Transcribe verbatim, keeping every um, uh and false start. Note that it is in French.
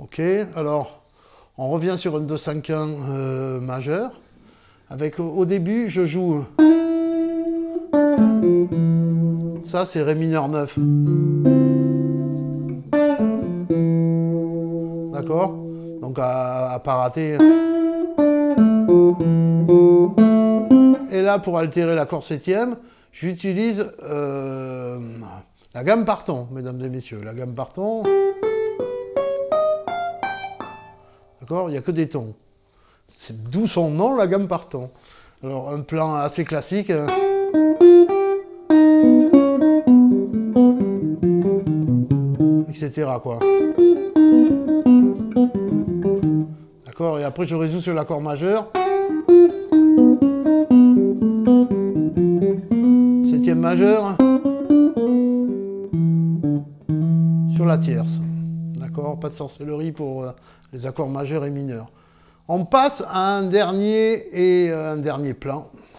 Ok, alors on revient sur un deux cinq un euh, majeur. Avec au début, je joue. Ça, c'est Ré mineur neuf. D'accord? Donc à, à pas rater. Et là, pour altérer l'accord septième, j'utilise euh, la gamme par ton, mesdames et messieurs. La gamme par ton. D'accord? Il n'y a que des tons. C'est d'où son nom, la gamme par ton. Alors, un plan assez classique. Etc. quoi. D'accord? Et après, je résous sur l'accord majeur. Septième majeur. Sur la tierce. D'accord? Pas de sorcellerie pour euh, les accords majeurs et mineurs. On passe à un dernier et euh, un dernier plan.